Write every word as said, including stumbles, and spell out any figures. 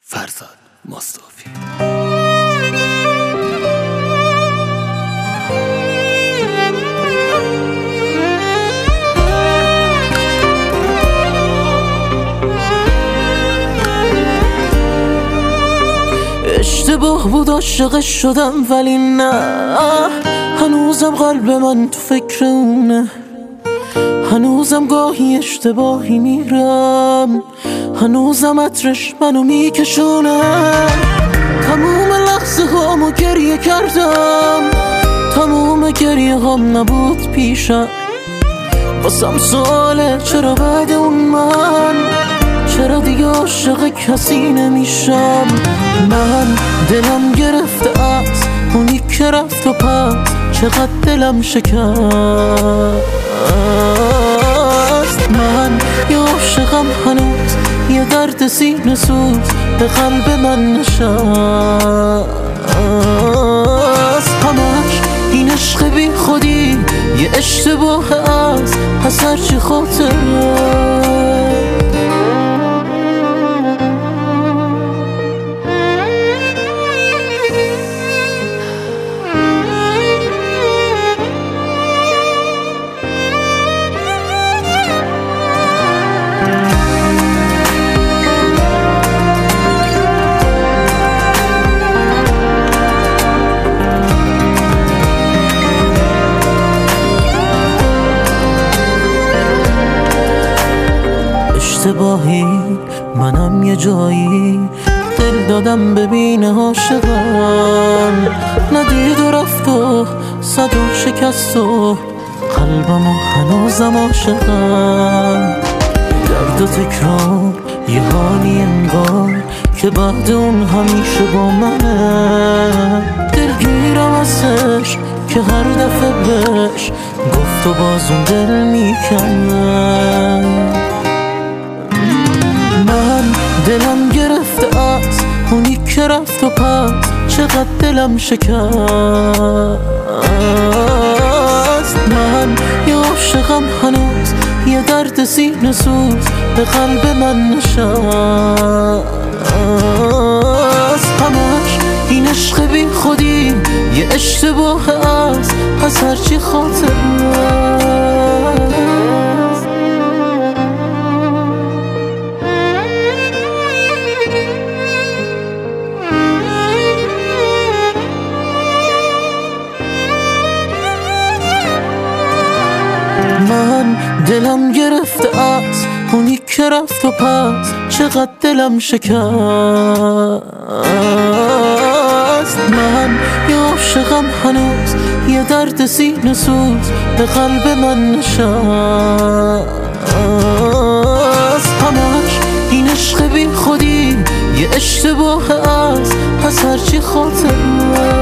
فرزاد مصطفی. اشتباه بود عاشقش شدم ولی نه، هنوزم قلب من تو فکر اونه، هنوزم گاهی اشتباهی میرم، هنوزم عطرش منو میکشونه. تموم لحظه هامو گریه کردم، تموم گریه هام نبود پیشم. واسم سواله چرا بعد اون من، چرا دیگه عاشق کسی نمیشم. من دلم گرفته از اونی که رفت و پس، چقدر دلم شکست. من یه عاشقم هنوز، یه درد سینه سوز به قلب من نشست. همش این عشق بی خودی یه اشتباه از پس هرچی خاطره. اشتباهی منم یه جایی دل دادم ببینه عاشقم، ندید و رفت و صد و شکست و قلبم و هنوزم عاشقم. درد و تکرار یه حالی انگار که بعد اون همیشه با منه. دلگیرم ازش که هر دفعه بهش گفت و باز اون دل میکنه. من دلم گرفته از اونی که رفت و پس، چقدر دلم شکست. من یه عاشقم هنوز، یه درد سینه سوز به قلب من نشست. همش این عشق بی خودی یه اشتباه از پس هرچی خاطره. من دلم گرفته از اونی که رفت و پس، چقدر دلم شکست. من یه عاشقم هنوز، یه درد سینه سوز به قلب من نشست. همش این عشق بی خودی یه اشتباه از پس هرچی خاطره.